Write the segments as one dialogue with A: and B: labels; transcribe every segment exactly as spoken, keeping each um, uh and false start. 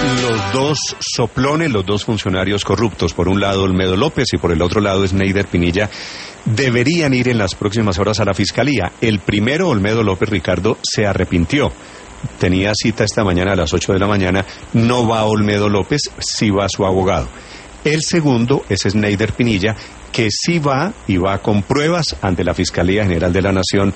A: Los dos soplones, los dos funcionarios corruptos, por un lado Olmedo López y por el otro lado Sneider Pinilla, deberían ir en las próximas horas a la fiscalía. El primero, Olmedo López, Ricardo, se arrepintió. Tenía cita esta mañana a las ocho de la mañana, no va Olmedo López, sí va su abogado. El segundo es Sneider Pinilla, que sí va y va con pruebas ante la Fiscalía General de la Nación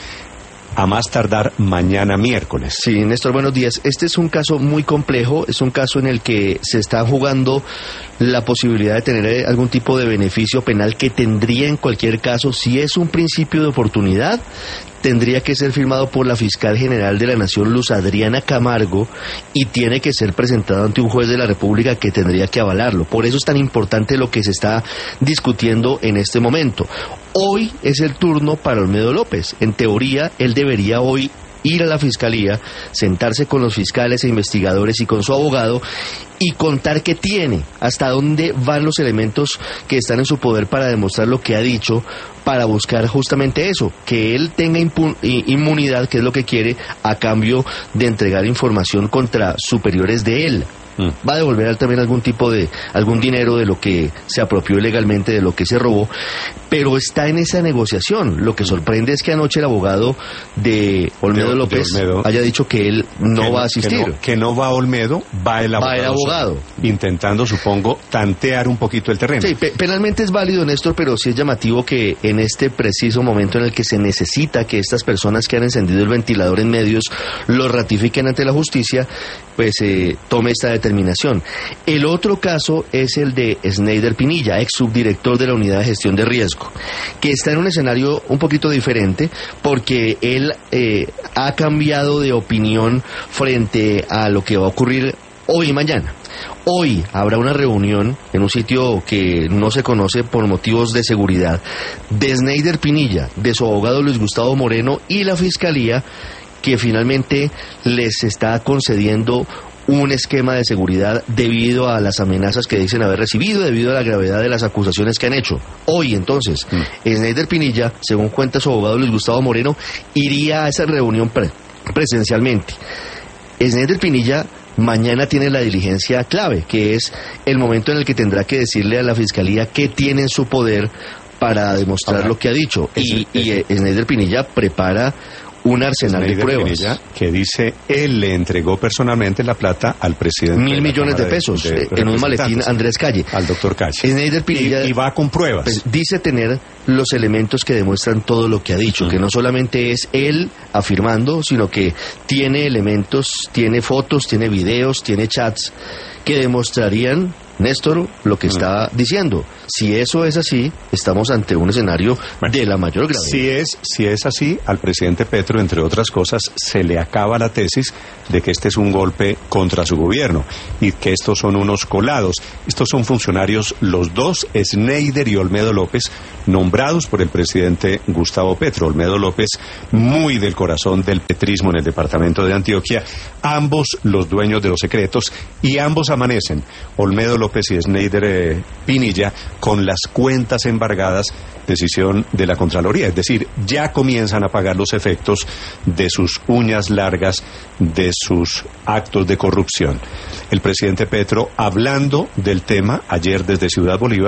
A: a más tardar mañana miércoles.
B: Sí, Néstor, buenos días. Este es un caso muy complejo, es un caso en el que se está jugando la posibilidad de tener algún tipo de beneficio penal que tendría en cualquier caso, si es un principio de oportunidad, tendría que ser firmado por la Fiscal General de la Nación, Luz Adriana Camargo, y tiene que ser presentado ante un juez de la República que tendría que avalarlo. Por eso es tan importante lo que se está discutiendo en este momento. Hoy es el turno para Olmedo López. En teoría, él debería hoy ir a la Fiscalía, sentarse con los fiscales e investigadores y con su abogado y contar qué tiene, hasta dónde van los elementos que están en su poder para demostrar lo que ha dicho, para buscar justamente eso, que él tenga inmunidad, que es lo que quiere, a cambio de entregar información contra superiores de él. Va a devolver también algún tipo de, algún dinero de lo que se apropió ilegalmente, de lo que se robó, pero está en esa negociación. Lo que sorprende es que anoche el abogado de Olmedo de, López de Olmedo, haya dicho que él no que, va a asistir.
A: Que no, que no va Olmedo, va el abogado.
B: Va el abogado.
A: Intentando, supongo, tantear un poquito el terreno.
B: Sí, pe penalmente es válido, Néstor, pero sí es llamativo que en este preciso momento en el que se necesita que estas personas que han encendido el ventilador en medios lo ratifiquen ante la justicia, pues eh, tome esta determinación. El otro caso es el de Sneider Pinilla, ex subdirector de la Unidad de Gestión de Riesgo, que está en un escenario un poquito diferente porque él eh, ha cambiado de opinión frente a lo que va a ocurrir hoy y mañana. Hoy habrá una reunión en un sitio que no se conoce por motivos de seguridad de Sneider Pinilla, de su abogado Luis Gustavo Moreno y la Fiscalía, que finalmente les está concediendo un esquema de seguridad debido a las amenazas que dicen haber recibido, debido a la gravedad de las acusaciones que han hecho. Hoy, entonces, mm. Sneider Pinilla, según cuenta su abogado Luis Gustavo Moreno, iría a esa reunión pre presencialmente. Sneider Pinilla mañana tiene la diligencia clave, que es el momento en el que tendrá que decirle a la Fiscalía qué tiene en su poder para demostrar Ahora, lo que ha dicho. Y, y Sneider Pinilla prepara un arsenal de pruebas.
A: Pinilla, que dice, él le entregó personalmente la plata al presidente.
B: Mil millones de pesos de, de en un maletín Andrés Calle.
A: Al doctor Calle.
B: Sneider Pinilla,
A: y, y va con pruebas.
B: Pues, dice tener los elementos que demuestran todo lo que ha dicho, uh-huh. que no solamente es él afirmando, sino que tiene elementos, tiene fotos, tiene videos, tiene chats que demostrarían, Néstor, lo que está diciendo. Si eso es así, estamos ante un escenario bueno, de la mayor gravedad.
A: Si es, si es así, al presidente Petro, entre otras cosas, se le acaba la tesis de que este es un golpe contra su gobierno y que estos son unos colados. Estos son funcionarios, los dos, Sneider y Olmedo López, nombrados por el presidente Gustavo Petro. Olmedo López, muy del corazón del petrismo en el departamento de Antioquia, ambos los dueños de los secretos, y ambos amanecen, Olmedo López y Sneider eh, Pinilla, con las cuentas embargadas, decisión de la Contraloría. Es decir, ya comienzan a pagar los efectos de sus uñas largas, de sus actos de corrupción. El presidente Petro, hablando del tema ayer desde Ciudad Bolívar,